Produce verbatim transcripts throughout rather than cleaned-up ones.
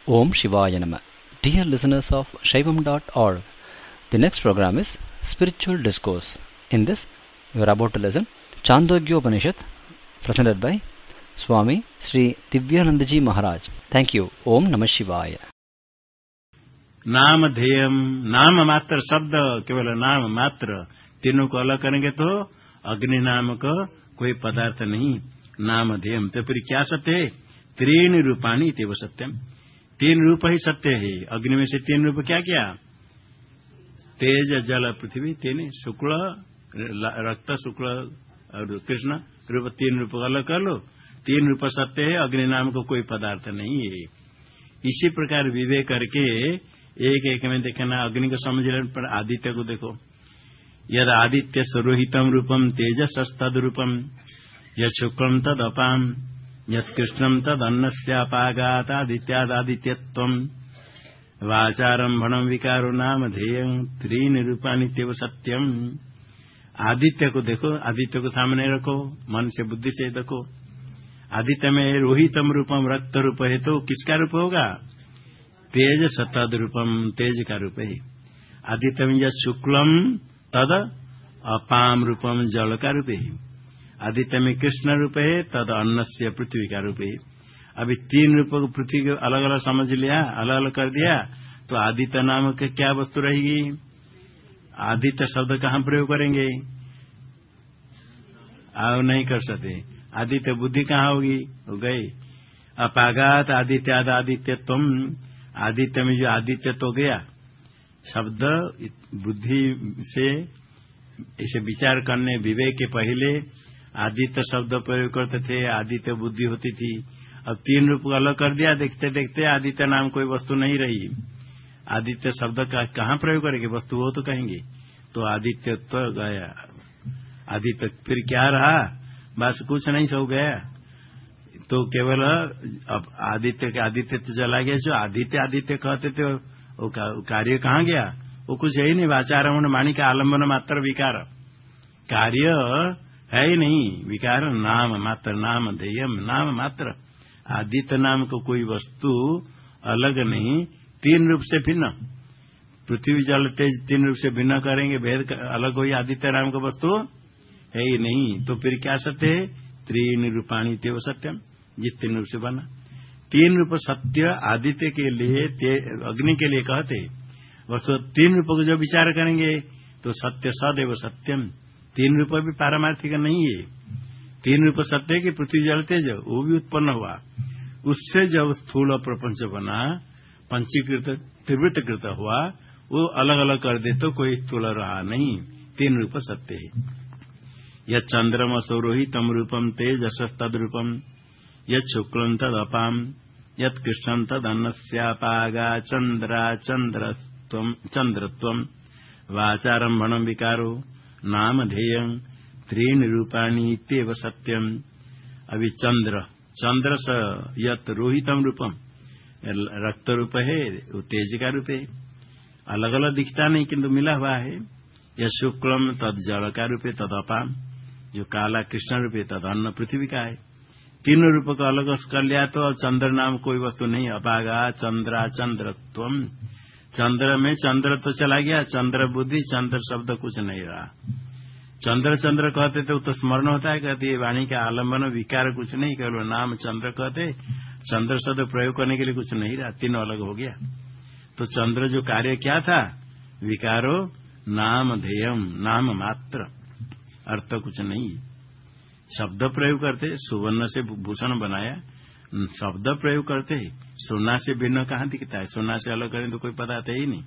Om Shivaya Nama. Dear listeners of Shaivam dot org, the next program is Spiritual Discourse. In this, we are about to listen Chandogya Upanishad, presented by Swami Sri Divyanandaji Maharaj. Thank you. Om Namah Shivaya. नाम ध्येयम, नाम मात्र शब्द, केवल नाम मात्र, तीनों को अलग करेंगे तो अग्नि नाम का कोई पदार्थ नहीं। नाम ध्येयम तो फिर क्या सत्य है? त्रीन रूपाणी तेव सत्यम, तीन रूप ही सत्य है। अग्नि में से तीन रूप क्या क्या? तेज जल पृथ्वी, तीन शुक्ल रक्त शुक्ल और कृष्ण रूप, तीन रूप अलग कर लो, तीन रूप सत्य है। अग्नि नाम को कोई पदार्थ नहीं है। इसी प्रकार विवेक करके एक एक में देखना, अग्नि को समझ लेने पर आदित्य को देखो। यद आदित्य स्वरोहितम रूपम तेजसस्तद रूपम, यद शुक्लम तद अपाम, यद कृष्णम तद अन्नस्यापागात आदित्यादादित्यत्वम, वाचारंभणम विकारो नाम ध्येयं त्रीन रूपाणि तेव सत्यम। आदित्य को देखो, आदित्य को सामने रखो, मन से बुद्धि से देखो। आदित्य में रोहितम रूपम रक्त रूप है तो किसका रूप होगा? तेज सतद रूपम, तेज का रूप है। आदित्य में यद शुक्लम तद अपाम रूपम, जल का रूप है। आदित्य में कृष्ण रूप है तद अन्न से पृथ्वी का रूप है। अभी तीन रूप को पृथ्वी को अलग अलग समझ लिया, अलग अलग कर दिया तो आदित्य नाम की क्या वस्तु रहेगी? आदित्य शब्द कहाँ प्रयोग करेंगे? आओ नहीं कर सकते। आदित्य बुद्धि कहाँ होगी? हो गई। अपागात आदित्याद आदित्य तुम, आदित्य में जो आदित्य तो गया शब्द बुद्धि से इसे विचार करने, विवेक के पहले आदित्य शब्द प्रयोग करते थे, आदित्य बुद्धि होती थी। अब तीन रूप को अलग कर दिया, देखते देखते आदित्य नाम कोई वस्तु नहीं रही। आदित्य शब्द का कहाँ प्रयोग करेंगे? वस्तु हो तो कहेंगे। तो आदित्य तो गया, आदित्य फिर क्या रहा? बस कुछ नहीं, सो गया। तो केवल अब आदित्य के आदित्य तो चला गया। जो आदित्य आदित्य कहते थे वो कार्य कहाँ गया? वो कुछ है ही नहीं। वाचारमण वाणी का आलम्बन मात्र विकार, कार्य है ही नहीं। विकार नाम मात्र, नाम ध्येयम, नाम मात्र। आदित्य नाम को कोई वस्तु अलग नहीं, तीन रूप से भिन्न। पृथ्वी जल तेज तीन रूप से भिन्न करेंगे, भेद अलग हुई, आदित्य नाम का वस्तु है ही नहीं। तो फिर क्या सत्य है? त्रीन रूपाणी तेव सत्यम, जिस तीन रूप से बना। तीन रूप सत्य आदित्य के लिए, अग्नि के लिए कहते। वस्तु तीन रूप को जो विचार करेंगे तो सत्य सदैव सत्यम। तीन रूप भी पारमार्थिक नहीं है। तीन रूप सत्य की पृथ्वी जल तेज वो भी उत्पन्न हुआ, उससे जब स्थूल प्रपंच बना, पंचीकृत त्रिवृतकृत हुआ, वो अलग अलग कर दे तो कोई स्थूल रहा नहीं। तीन रूप सत्य है। यद चंद्रम सौरोहितम रूपम तेजसस्तद रूपम, यद शुक्लम तद अपाम, यद कृष्णम तद अन्नस्यापागा चंद्रा चंद्रत्वम चंद्रत्वम, वाचारंभणम विकारो नाम ध्येयं त्रीन रूपाणि तेव सत्यम। अभी चंद्र, चंद्र स यत रोहितम रूपम, रक्त रूप है, वो तेज का रूप है। अलग अलग दिखता नहीं किंतु मिला हुआ है। यह शुक्लम तद जल का रूप है, तद अपाम, जो काला कृष्ण रूप है, तद अन्न पृथ्वी का है। तीनों रूप को अलग कर लिया तो चंद्र नाम कोई वस्तु नहीं। अपागा चंद्रा चंद्रत्वम, चंद्र में चंद्र तो चला गया, चंद्र बुद्धि, चंद्र शब्द कुछ नहीं रहा। चंद्र चंद्र कहते तो, तो स्मरण होता है, कहती है वाणी का आलम्बन विकार कुछ नहीं, केवल नाम चंद्र कहते। चंद्र शब्द प्रयोग करने के लिए कुछ नहीं रहा, तीनों अलग हो गया। तो चंद्र जो कार्य क्या था? विकारो नाम ध्येयम, नाम मात्र, अर्थ कुछ नहीं। शब्द प्रयोग करते, सुवर्ण से भूषण बनाया, शब्द प्रयोग करते, सोना से भिन्न कहाँ दिखता है? सोना से अलग करें तो कोई पदार्थ है ही नहीं।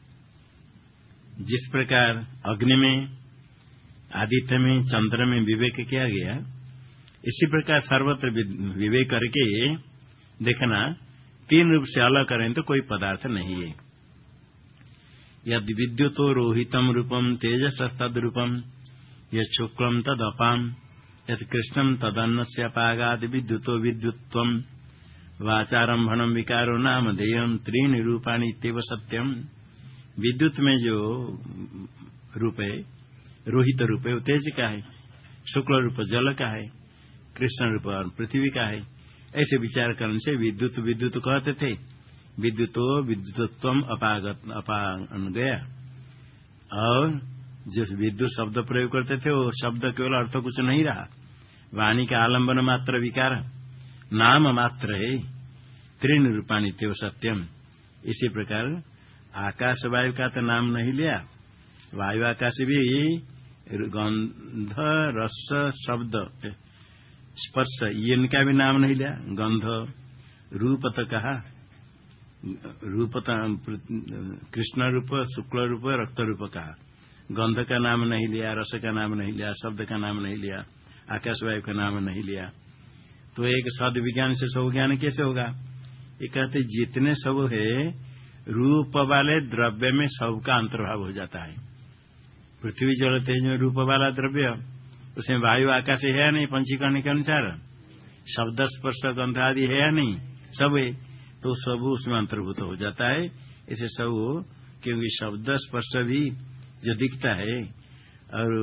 जिस प्रकार अग्नि में, आदित्य में, चंद्र में विवेक किया गया, इसी प्रकार सर्वत्र विवेक करके देखना, तीन रूप से अलग करें तो कोई पदार्थ नहीं है। यदि विद्युतो रोहितम रूपम तेजसस्तद रूपम, यद शुक्लम तद अपाम, यद कृष्णम तदन्नस्यापागाद विद्युतो विद्युत्वम, वाचारंभणम विकारो नाम ध्येयं त्रीणि रूपाणि तेव सत्यम। विद्युत में जो रूप है, रोहित रूप है, वो तेज का है, शुक्ल रूप जल का है, कृष्ण रूप पृथ्वी का है। ऐसे विचार करने से विद्युत विद्युत कहते थे, विद्युतो विद्युतत्वम अपागत अपान गया। और जो विद्युत शब्द प्रयोग करते थे वो शब्द केवल अर्थ कुछ नहीं रहा, वाणी का आलंबन मात्र विकार, नाम मात्र है। त्रीन रूपाणी तेव सत्यम। इसी प्रकार आकाश वायु का तो नाम नहीं लिया, वायु आकाश भी गंध रस शब्द स्पर्श ये इनका भी नाम नहीं लिया। गंध रूप तो कहा, रूप कृष्ण रूप शुक्ल रूप रक्त रूप कहा, गंध का नाम नहीं लिया, रस का नाम नहीं लिया, शब्द का नाम नहीं लिया, आकाश वायु का नाम नहीं लिया। तो एक सद विज्ञान से सब ज्ञान कैसे होगा? ये कहते जितने सब है रूप वाले द्रव्य में सबका अंतर्भाव हो जाता है। पृथ्वी जल तेज में रूप वाला द्रव्य, उसमें वायु आकाश है या नहीं? पंचीकरण के अनुसार शब्द स्पर्श गंध आदि है या नहीं? सब है, तो सब उसमें अंतर्भूत हो जाता है। ऐसे सब क्योंकि शब्द स्पर्श भी जो दिखता है और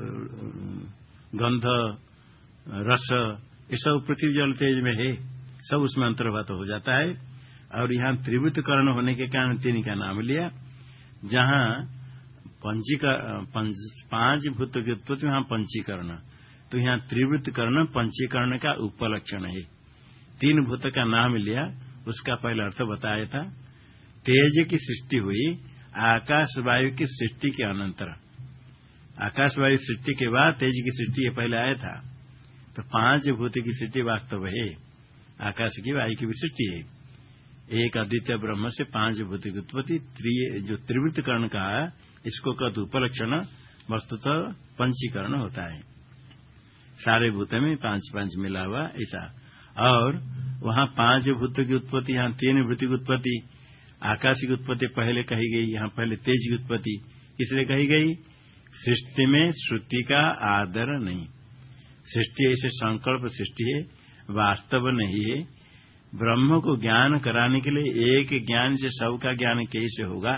गंध रस ये सब पृथ्वी जल तेज में है, सब उसमें अंतर्भूत हो जाता है। और यहाँ त्रिवृत्त कर्ण होने के कारण तीन का नाम लिया। जहाँ पंचीकरण पांच भूत की उत्पत्ति वहां पंचीकरण, तो यहाँ त्रिवृत्त कर्ण पंचीकरण का उपलक्षण है। तीन भूत का नाम लिया, उसका पहले अर्थ बताया था। तेज की सृष्टि हुई आकाश वायु की सृष्टि के अनंतर, आकाश वायु सृष्टि के बाद तेज की सृष्टि पहले आया था। तो पांच भूत की सृष्टि वास्तव है, आकाश की वायु की भी सृष्टि है। एक अद्वितीय ब्रह्म से पांच भूत की उत्पत्ति, जो त्रिवृत्त कर्ण कहा इसको कहते उपलक्षण, वस्तुतः पंचीकरण होता है। सारे भूत में पांच पांच मिला हुआ ऐसा। और वहां पांच भूत की उत्पत्ति, यहाँ तीन भूत की उत्पत्ति, आकाश की उत्पत्ति पहले कही गई, यहाँ पहले तेज की उत्पत्ति इसलिए कही गई। सृष्टि में श्रुति का आदर नहीं, सृष्टि ऐसे संकल्प सृष्टि है, वास्तव नहीं है। ब्रह्म को ज्ञान कराने के लिए एक ज्ञान से सबका ज्ञान कैसे होगा,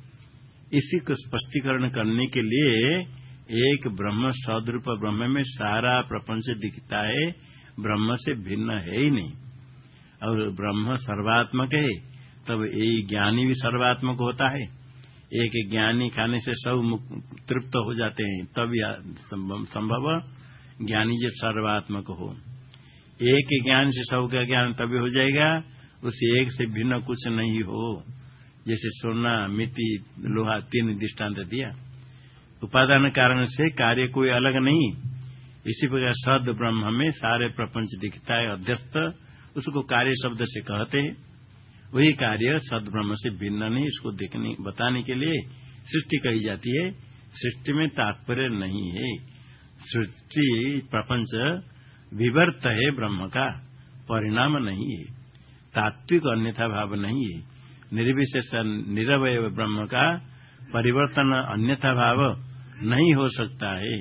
इसी को स्पष्टीकरण करने के लिए एक ब्रह्म सदरूप ब्रह्म में सारा प्रपंच दिखता है, ब्रह्म से भिन्न है ही नहीं। और ब्रह्म सर्वात्मक है, तब एक ज्ञानी भी सर्वात्मक होता है। एक ज्ञानी खाने से सब तृप्त हो जाते हैं, तब संभव ज्ञानी जो सर्वात्मक हो। एक ज्ञान से सबका ज्ञान तभी हो जाएगा, उस एक से भिन्न कुछ नहीं हो। जैसे सोना मिट्टी लोहा तीन दृष्टांत दिया, उपादान कारण से कार्य कोई अलग नहीं। इसी प्रकार सद ब्रह्म में सारे प्रपंच दिखता है अध्यस्त, उसको कार्य शब्द से कहते हैं। वही कार्य सद ब्रह्म से भिन्न नहीं, इसको देखने बताने के लिए सृष्टि कही जाती है। सृष्टि में तात्पर्य नहीं है, सृष्टि प्रपंच विवर्त है, ब्रह्म का परिणाम नहीं है, तात्विक अन्यथा भाव नहीं है। निर्विशेष निरवय ब्रह्म का परिवर्तन अन्यथा भाव नहीं हो सकता है।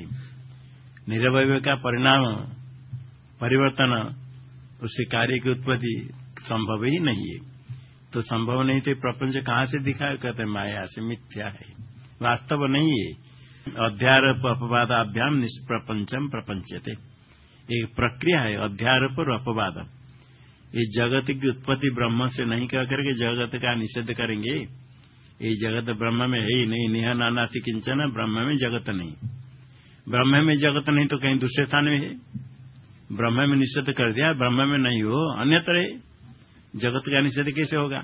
निरवय का परिणाम परिवर्तन, उससे कार्य की उत्पत्ति संभव ही नहीं है। तो संभव नहीं तो प्रपंच कहाँ से दिखा? कहते माया से, मिथ्या है, वास्तव नहीं है। अध्यारोप अपवादाभ्याम निष्प्रपंचम प्रपंचते, एक प्रक्रिया है अध्यारोप और अपवाद। इस जगत की उत्पत्ति ब्रह्म से नहीं कह करके जगत का निषेध करेंगे। ये जगत ब्रह्म में है ही नहीं, निह नानाति किंचन, ब्रह्म में जगत नहीं। ब्रह्म में जगत नहीं तो कहीं दूसरे स्थान में है। ब्रह्म में निषेध कर दिया, ब्रह्म में नहीं हो अन्यत्र है, जगत का निषेध कैसे होगा?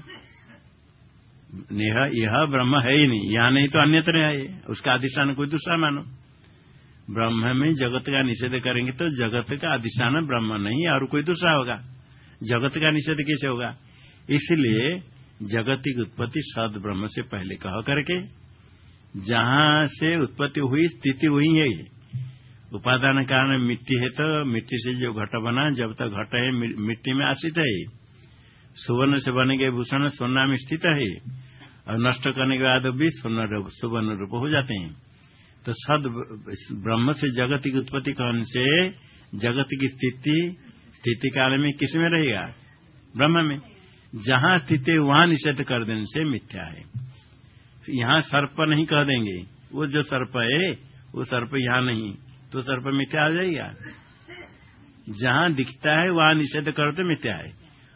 यह ब्रह्म है ही नहीं, यहाँ नहीं तो अन्यत्र है, उसका अधिष्ठान कोई दूसरा मानो। ब्रह्म में जगत का निषेध करेंगे तो जगत का अधिष्ठान ब्रह्म नहीं और कोई दूसरा होगा, जगत का निषेध कैसे होगा? इसलिए जगत की उत्पत्ति सद ब्रह्म से पहले कह करके, जहां से उत्पत्ति हुई स्थिति हुई है। उपादान कारण मिट्टी है, तो मिट्टी से जो घट बना, जब तक घट है मिट्टी में आश्रित है। सुवर्ण से बने गए भूषण सोना में स्थित है, और नष्ट करने के बाद भी सोना सुवर्ण रूप हो जाते हैं। तो सद ब्रह्म से जगत की उत्पत्ति कहने से जगत की स्थिति स्थिति काल में किस में रहेगा? ब्रह्म में। जहां स्थिति वहां निषेध कर देने से मिथ्या है। यहाँ सर्प नहीं कह देंगे, वो जो सर्प है वो सर्प यहाँ नहीं, तो सर्प मिथ्या आ जाएगा। जहां दिखता है वहां निषेध करते मिथ्या है,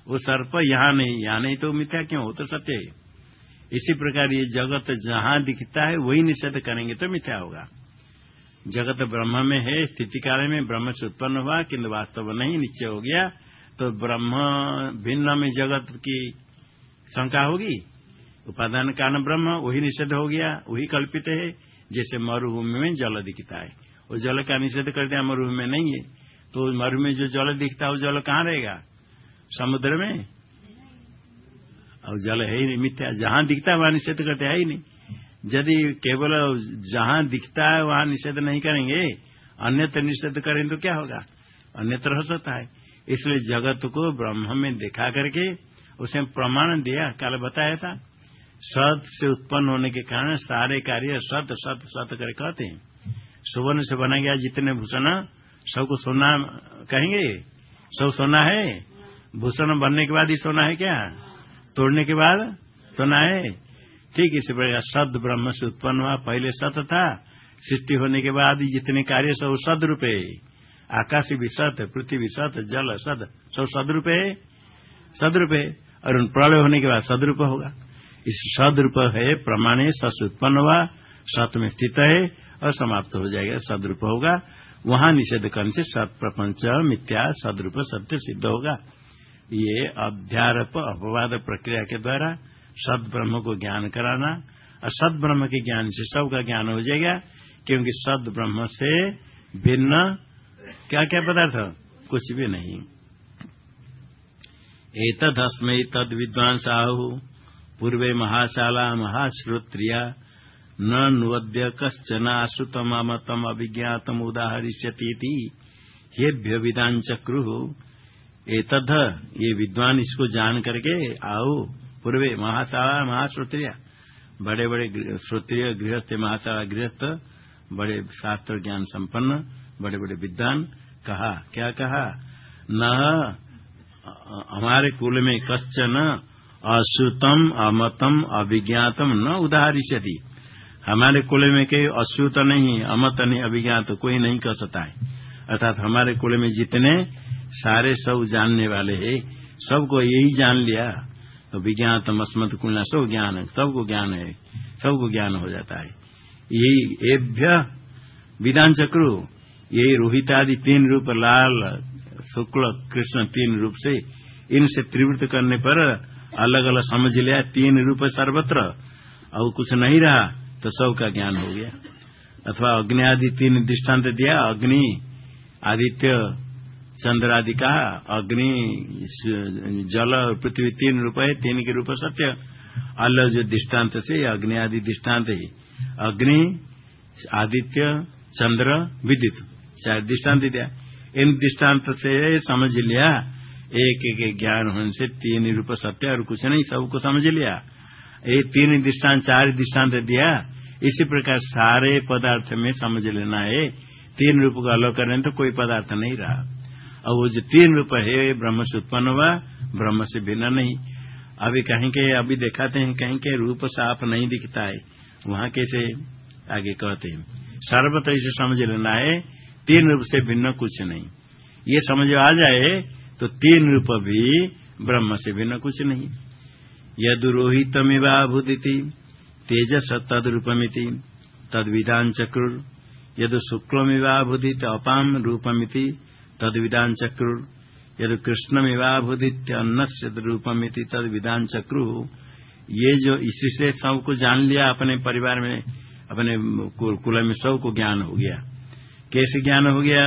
वो सर्प यहाँ नहीं, यहाँ नहीं तो मिथ्या क्यों हो, तो सत्य है। इसी प्रकार ये जगत जहां दिखता है वही निषेध करेंगे तो मिथ्या होगा। जगत ब्रह्म में है, स्थिति काल में ब्रह्म से उत्पन्न हुआ किंतु वास्तव नहीं, निश्चय हो गया, तो ब्रह्म भिन्न में जगत की शंका होगी। उपादान कारण ब्रह्म, वही निषेध हो गया, वही कल्पित है। जैसे मरुभूमि में जल दिखता है, वो जल का निषेध कर दिया, मरुभूमि में नहीं है, तो मरुभूमि में जो जल दिखता है वो जल कहाँ रहेगा, समुद्र में, और जल है ही नहीं, मिथ्या। जहां दिखता है वहां निषेध करते है ही नहीं। यदि केवल जहां दिखता है वहां निषेध नहीं करेंगे, अन्यत्र निषेध करें तो क्या होगा, अन्यत्र हो सकता है। इसलिए जगत को ब्रह्म में देखा करके उसे प्रमाण दिया, कल बताया था। सत से उत्पन्न होने के कारण सारे कार्य सत सत सत कर कहते हैं। सुवर्ण से बना गया जितने भूषण, सबको सोना कहेंगे, सब सोना है। भूषण बनने के बाद ही सोना है क्या, तोड़ने के बाद सोना है। ठीक इसी प्रकार सद ब्रह्म से उत्पन्न हुआ, पहले सत था, सृष्टि होने के बाद जितने कार्य सब सद रूप है। आकाश भी सत, पृथ्वी सत, जल सद, सब सदरूप है, सदरूप है। और उन प्रलय होने के बाद सदरूप होगा। इस सदरूप है प्रमाण, सत उत्पन्न हुआ, सत में स्थित है और समाप्त हो जाएगा, सदरूप होगा। वहां निषेध करने से सत प्रपंच मिथ्या, सदरूप सत्य सिद्ध होगा। ये अध्यारोप अपवाद प्रक्रिया के द्वारा सद ब्रह्म को ज्ञान कराना, और सद ब्रह्म के ज्ञान से सबका ज्ञान हो जाएगा। क्योंकि सद ब्रह्म से भिन्न क्या क्या पदार्थ, कुछ भी नहीं। एतदस्मै तद विद्वांसाहु पूर्वे महाशाला महाश्रोत्रिया न नुवद्य कश्चन आश्रुतमतम अभिज्ञातम उदाहरिष्यति हेभ्य विदान चक्रुः। एतद, ये विद्वान इसको जान करके आओ, पूर्वे महाशाला महाश्रोत्रिया, बड़े बड़े श्रोत्रिय गृहस्थ, महाशाला गृहस्थ, बड़े शास्त्र ज्ञान संपन्न बड़े बड़े विद्वान, कहा क्या कहा, न हमारे कुल में कश्चन अश्रुतम अमतम अभिज्ञातम न उदाहरिष्यति। हमारे कुल में कोई अश्रुत नहीं, अमत नहीं, अभिज्ञात कोई नहीं कह सकता है। अर्थात हमारे कुल में जितने सारे सब जानने वाले हैं, सबको यही जान लिया तो विज्ञातम अस्मत् कुलना, सब ज्ञान है, सबको ज्ञान है, सबको ज्ञान हो जाता है। यही एभ्य विदान चक्रु, यही रोहित आदि तीन रूप, लाल शुक्ल कृष्ण तीन रूप से, इनसे त्रिवृत्त करने पर अलग अलग समझ लिया, तीन रूप सर्वत्र और कुछ नहीं रहा तो सबका ज्ञान हो गया। अथवा अग्नि आदि तीन दृष्टांत दिया, अग्नि आदित्य चंद्र आदि कहा, अग्नि जल और पृथ्वी तीन रूप है, तीन के रूप सत्य। अलग जो दृष्टांत से अग्नि आदि दृष्टांत है, अग्नि आदित्य चंद्र विद्युत, चार दृष्टांत दिया। इन दृष्टांत से समझ लिया, एक एक ज्ञान होने से तीन रूप सत्य और कुछ नहीं, सबको समझ लिया। ये तीन दृष्टांत चार दृष्टांत दिया, इसी प्रकार सारे पदार्थ में समझ लेना है। तीन रूप को अलग करने तो कोई पदार्थ नहीं रहा, और वो जो तीन रूप है ब्रह्म से उत्पन्न हुआ, ब्रह्म से भिन्न नहीं। अभी कहीं के अभी दिखाते हैं, कहीं के रूप साफ नहीं दिखता है, वहां कैसे आगे कहते हैं। सर्वत्र इसे समझ लेना है, तीन रूप से भिन्न कुछ नहीं। ये समझ आ जाए तो तीन रूप भी ब्रह्म से भिन्न कुछ नहीं। यदुरोहितमिवा भूदिति तेजस तद्रूपमिति तद्विदान चक्रुर, यदु शुक्लमिवा भूदित अपाम रूपमिति तद्विदान चक्रुर, यदु कृष्णमिवा भूदित अन्नस्य रूपमिति तद्विदान चक्रु। ये जो इसी से सबको जान लिया, अपने परिवार में अपने कुल में सबको ज्ञान हो गया। कैसे ज्ञान हो गया,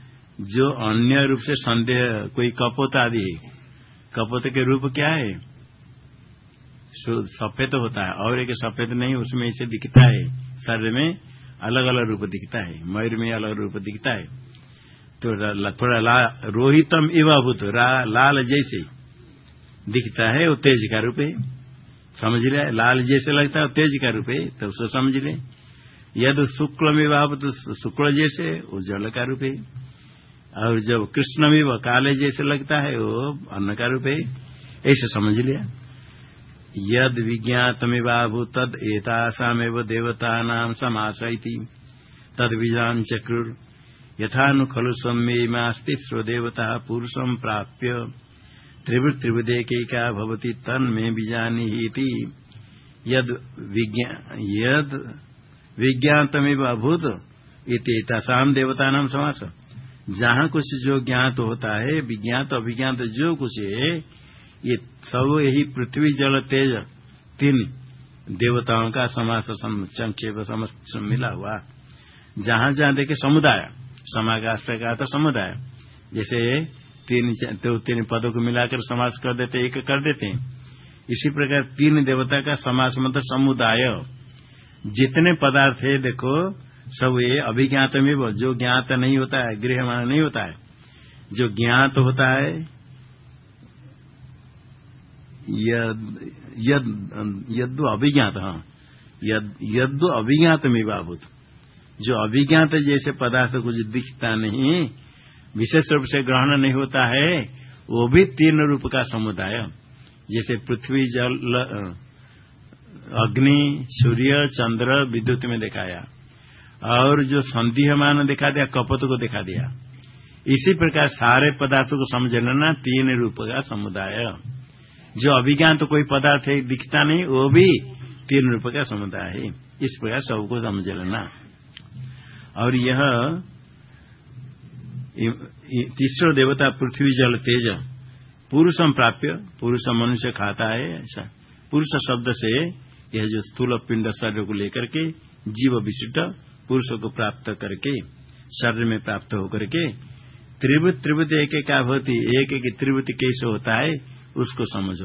जो अन्य रूप से संदेह, कोई कपोत आदि, कपोत के रूप क्या है, सफेद होता है, और एक सफेद नहीं, उसमें इसे दिखता है, शरीर में अलग अलग रूप दिखता है, मयूर में अलग रूप दिखता है। तो थोड़ा ला, रोहितम इवाभूत, लाल जैसे दिखता है, वो तेज का रूप है, समझ लिया। लाल जैसे लगता है वो तेज का रूप है, तो उसको समझ ले। यदि शुक्ल में भाव तो शुक्ल जैसे वो जल का रूप है, और जब कृष्ण में वह काले जैसे लगता है वो अन्न का रूप है, ऐसे समझ लिया। यद विज्ञातमिवाभू तद एतासामेव देवता नाम समासयति तद विजान चक्रुर, यथानु खलु सम्येमास्ति स्वदेवता पुरुषम प्राप्य त्रिवृत त्रिवदेकैका भवति तन्मे बीजानीति यद विज्ञान यद विज्ञातमेव अभूत इति तसाम देवतानां समास। जहाँ कुछ जो ज्ञात होता है, विज्ञात अभिज्ञात जो कुछ है, ये सब यही पृथ्वी जल तेज तीन देवताओं का समास संक्षेप समस्त मिला हुआ। जहाँ जहाँ देखे समुदाय, समागास का तो समुदाय, जैसे तीन तो तीन पदों को मिलाकर समास कर देते, एक कर देते हैं, इसी प्रकार तीन देवता का समास मतलब समुदाय। जितने पदार्थ है देखो सब ये अभिज्ञात में, जो ज्ञात नहीं होता है, गृह्यमान नहीं होता है, जो ज्ञात होता है यद अभिज्ञात, हाँ यद अभिज्ञात में बाभूत, जो अभिज्ञात जैसे पदार्थ कुछ दिखता नहीं, विशेष रूप से ग्रहण नहीं होता है, वो भी तीन रूप का समुदाय। जैसे पृथ्वी जल अग्नि सूर्य चंद्र विद्युत में दिखाया, और जो संदेहमान दिखा दिया कपट को दिखा दिया, इसी प्रकार सारे पदार्थों को समझ लेना तीन रूप का समुदाय। जो अभिज्ञान तो कोई पदार्थ है दिखता नहीं, वो भी तीन रूप का समुदाय है। इस प्रकार सबको समझ लेना। और यह तीसरा देवता पृथ्वी जल तेज पुरुषम प्राप्य, पुरुष मनुष्य खाता है ऐसा, पुरुष शब्द से यह जो स्थूल पिंड शरीर को लेकर के जीव विशिष्ट पुरुष को प्राप्त करके शरीर में प्राप्त होकर के त्रिवृत त्रिवृत एक एक का भवती, एक एक त्रिवृत कैसे होता है उसको समझो।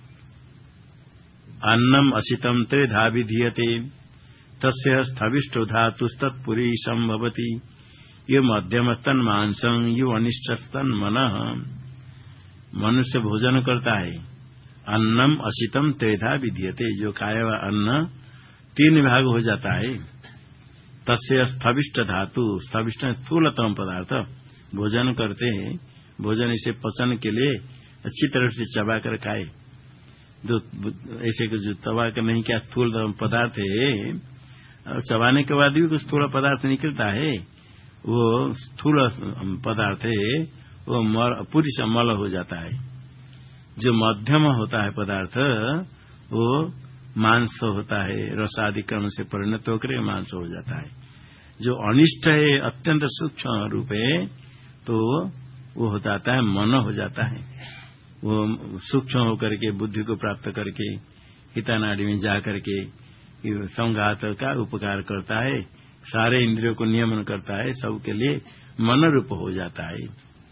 अन्नम असितम त्रिधा विधीयते तस्य स्थविष्टो धातुस्तत्पुरीशम भवति यो मध्यमस्तन मांसं यो अनिष्टस्तन मनः। मनुष्य भोजन करता है, अन्नम असितम त्रिधा विधीयते, जो खाया हुआ अन्न तीन भाग हो जाता है। तस्य स्थविष्ट धातु, स्थविष्ट स्थूलतम पदार्थ, भोजन करते हैं, भोजन इसे पचन के लिए अच्छी तरह से चबा कर खाए। जो ऐसे जो चबा कर नहीं क्या स्थूल पदार्थ है, चबाने के बाद भी कुछ स्थूल पदार्थ निकलता है, वो स्थूल पदार्थ है, वो पूरी से मल हो जाता है। जो मध्यम होता है पदार्थ वो मांस होता है, रस आदि क्रम से परिणत होकर मांस हो जाता है। जो अनिष्ट है अत्यंत सूक्ष्म रूप है तो वो हो जाता है मन हो जाता है। वो सूक्ष्म होकर के बुद्धि को प्राप्त करके हितानाड़ी में जा करके संघात का उपकार करता है, सारे इंद्रियों को नियमन करता है, सबके लिए मन रूप हो जाता है।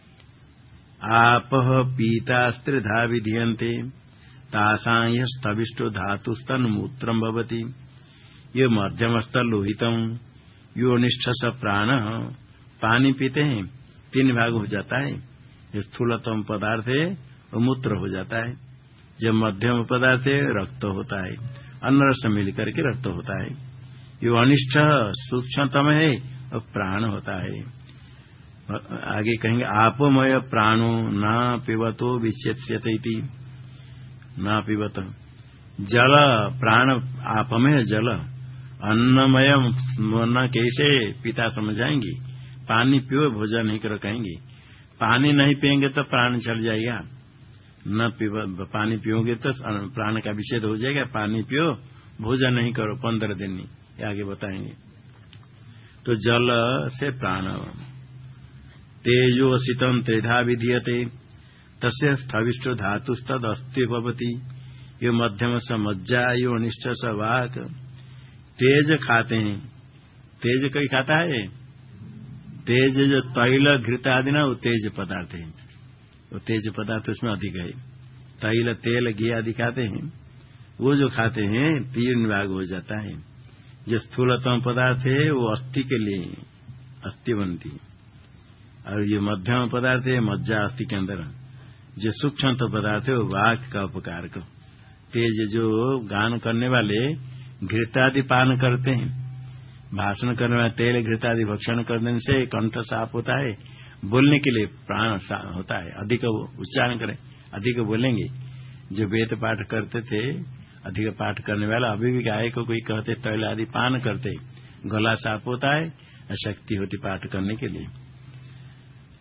आपः पीतास्त्रिधा विधीयन्ते तासां यस्तविष्टो धातुस्तन मूत्रं भवति यो मध्यमस्थ लोहितम यो निष्ठस प्राण। पानी पीते हैं तीन भाग हो जाता है, जो स्थूलतम पदार्थ है वो मूत्र हो जाता है, जो मध्यम पदार्थ है रक्त होता है, अन्न रस मिल करके रक्त होता है। यो अनिष्ठ सूक्ष्मतम है और प्राण होता है। आगे कहेंगे आपोमय प्राणो न पिबतो विच्छेद्यते, न पिबत जल प्राण आपमय जल, अन्नमय न कैसे पिता समझाएंगे, पानी पियो भोजन नहीं करो कहेंगे, पानी नहीं पिएंगे तो प्राण चल जाएगा, न पिब पानी पियोगे तो प्राण का विच्छेद हो जाएगा, पानी पियो भोजन नहीं करो पंद्रह दिन नहीं, आगे बताएंगे। तो जल से प्राण। तेजो शीतम त्रिधा विधीयते तस्य स्थविष्टो धातुस्तद अस्थि भवति यो मध्यम स मज्जा यो अनिष्ट स वाक। तेज खाते हैं, तेज कोई खाता है, तेज जो तैल घृत आदि ना वो तेज पदार्थ है, वो तेज पदार्थ उसमें अधिक है। तैल तेल घी आदि खाते हैं, वो जो खाते हैं तीन भाग हो जाता है। जो स्थूलतम पदार्थ है वो अस्थि के लिए अस्थि बनती, और ये मध्यम पदार्थ है मज्जा अस्थि के अंदर। जो सूक्ष्म पदार्थ है वो वाक का उपकार को। तेज जो गान करने वाले घृतादि पान करते हैं, भाषण करने वाले तेल घृतादि भक्षण करने से कंठ साफ होता है, बोलने के लिए प्राण होता है, अधिक उच्चारण करें, अधिक बोलेंगे। जो वेद पाठ करते थे अधिक पाठ करने वाला अभी भी गाय को कोई कहते तैल आदि पान करते, गला साफ होता है, शक्ति होती पाठ करने के लिए।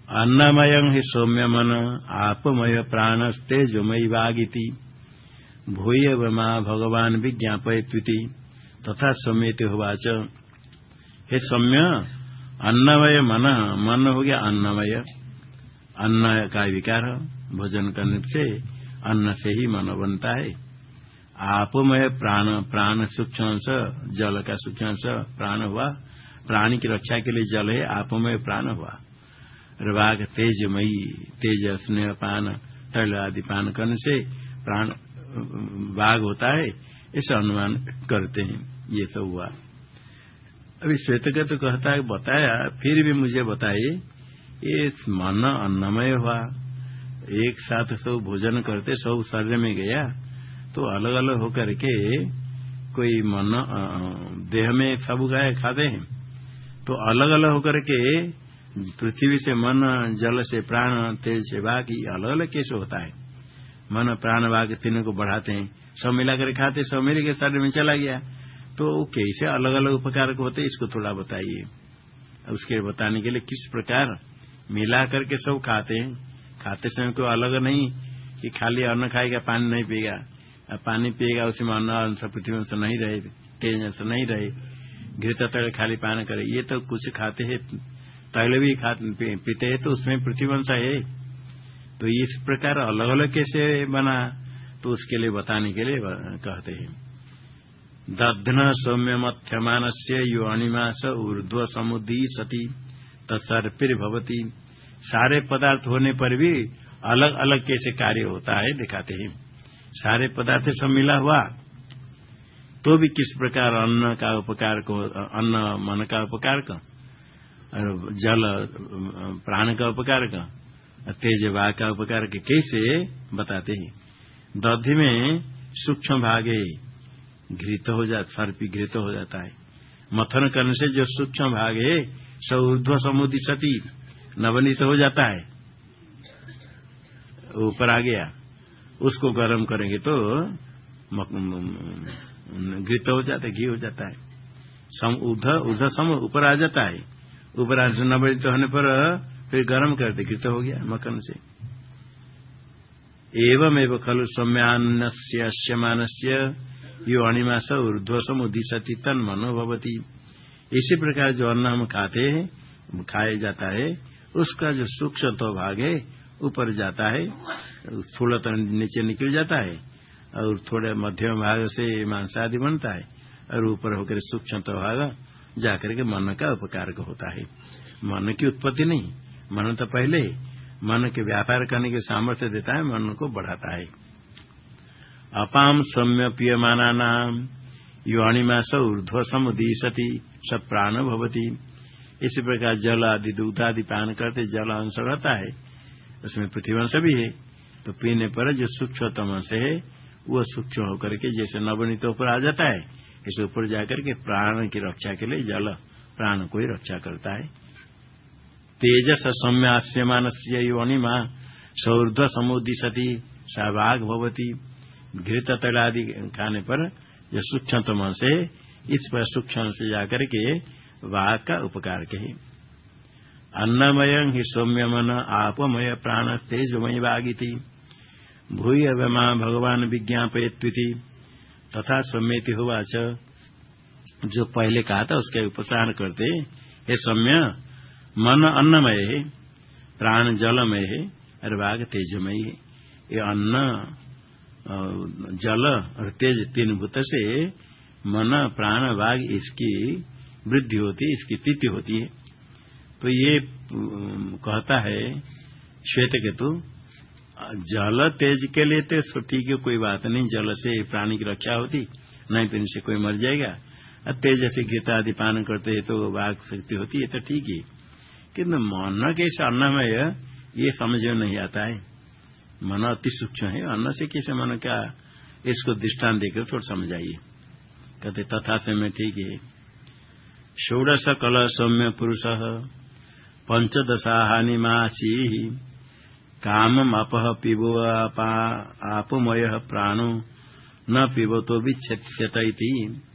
अन्नमय हि सौम्य मन आपमय प्राणस्तेजमयी वागिति भूय मा भगवान विज्ञापयत्विति तथा सौम्यते होवाच। हे सौम्य, अन्नमय मन, मन हो गया अन्नमय, अन्न का विकार, भोजन करने से अन्न से ही मन बनता है। आपमय प्राण, प्राण सूक्ष्म अंश, जल का सूक्ष्म अंश प्राण हुआ, प्राणी की रक्षा के लिए जल है, आपमय प्राण हुआ। वाग तेजमयी, तेज स्नेह पान तैल आदि पान करने से प्राण वाग होता है, ऐसा अनुमान करते हैं। ये तो हुआ। अभी श्वेतक तो कहता है, बताया, फिर भी मुझे बताइए, ये मन अन्नमय हुआ, एक साथ सब भोजन करते सब शरीर में गया, तो अलग अलग होकर के कोई मन देह में सब गए खाते हैं, तो अलग अलग होकर के पृथ्वी से मन, जल से प्राण, तेज से वाग, अलग अलग कैसे होता है? मन प्राण वाग तीनों को बढ़ाते हैं, सब मिलाकर खाते, सब मिल के शरीर में चला गया, तो कैसे अलग अलग उपकार को होते, इसको थोड़ा बताइए। उसके बताने के लिए किस प्रकार मिला करके सब खाते हैं, खाते समय कोई अलग नहीं कि खाली अन्न खाएगा पानी नहीं पिएगा, अब पानी पिएगा उसमें अन्न अंश पृथ्वी अंश नहीं रहे, तेज अंश नहीं रहे, घृत तैल खाली पान करे, ये तो कुछ खाते हैं, तैल भी खाते पीते हैं, तो उसमें पृथ्वी अंश है, तो इस प्रकार अलग अलग कैसे बना, तो उसके लिए बताने के लिए कहते हैं। दध्न सौम्य मध्यमानस्य योनिमास ऊर्ध्व समुदी सती तत्सर्पिर्भवती। सारे पदार्थ होने पर भी अलग अलग कैसे कार्य होता है दिखाते हैं। सारे पदार्थ सब मिला हुआ तो भी किस प्रकार अन्न का उपकार को, अन्न मन का उपकार का, जल प्राण का उपकार का, तेज वाग का उपकार के कैसे बताते हैं। दधि में सूक्ष्म भाग है, घृत हो जाता, सर्पी घृत हो जाता है, मथन करने से जो सूक्ष्म भाग है सब ऊर्ध्व समुदी सती नवनीत हो जाता है, ऊपर आ गया, उसको गर्म करेंगे तो घृत हो जाता है, घी हो जाता है, सम ऊर्ध्व ऊर्ध्व सम ऊपर आ जाता है, ऊपर आ नवनीत होने पर फिर गर्म करते घृत हो गया मक्खन से। एवं एवं खलु सौम्यान्नस्य अस्यमानस्य यो अणिमास ऊर्ध्व समुदिशति तन मनो भवती। इसी प्रकार जो अन्न हम खाते हैं, खाया जाता है, उसका जो सूक्ष्म तो भाग है ऊपर जाता है, थोड़ा तो नीचे निकल जाता है, और थोड़े मध्यम भाग से मांस आदि बनता है, और ऊपर होकर सूक्ष्म तो भाग जाकर के मन का उपकार होता है। मन की उत्पत्ति नहीं, मन तो पहले मन के व्यापार करने के सामर्थ्य देता है, मन को बढ़ाता है। अपाम सौम्य पीयमाना नाम योनिमास ऊर्ध्व समुदीशति स प्राण भवती। इसी प्रकार जल आदि दूध आदि पान करते जल अंश रहता है, उसमें पृथ्वी अंश भी है, तो पीने पर जो सूक्ष्मतम अंश है वो सूक्ष्म होकर के जैसे नवनीत ऊपर आ जाता है, इसे ऊपर जाकर के प्राण की रक्षा के लिए जल प्राण को ही रक्षा करता है। तेजस सौम्यास्यमान से योनिमा सौर्ध्व समुदिशति सा वाग भवती। घृत तैल आदि खाने पर जो सूक्ष्मतम अंश है, इस पर सूक्ष्म से जाकर के वाग का उपकार कहे। अन्नमय हि सौम्य मन आपमय प्राण तेजमय वागिति भूय मा भगवान विज्ञापयत्विति तथा सौम्यति होवाच। जो पहले कहा था उसके उपचार करते, हे सौम्य, मन अन्नमय है, प्राण जलमय है, और वाग तेजमय है। ये अन्न जल और तेज तीन भूत से मन प्राण वाग इसकी वृद्धि होती है, इसकी स्थिति होती है। तो ये कहता है श्वेत केतु, जल तेज के लिए तो ठीक है, कोई बात नहीं, जल से प्राणी की रक्षा होती, नहीं तो इनसे कोई मर जाएगा। तेज से घृत आदि पान करते है तो वाग शक्ति होती है, तो ठीक है। किंतु मन कैसे अन्नमय, ये समझ में नहीं आता है। मन अति सूक्ष्म है, अन्न से कैसे मन का, इसको दृष्टांत देकर थोड़ा समझाइए। कहते तथा से में ठीक है। षोडश कल सौम्य पुरुष पंचदशा हानिमासी कामम अपह पिबो आपमय प्राणो न पिबो तो विच्छेद्यत इति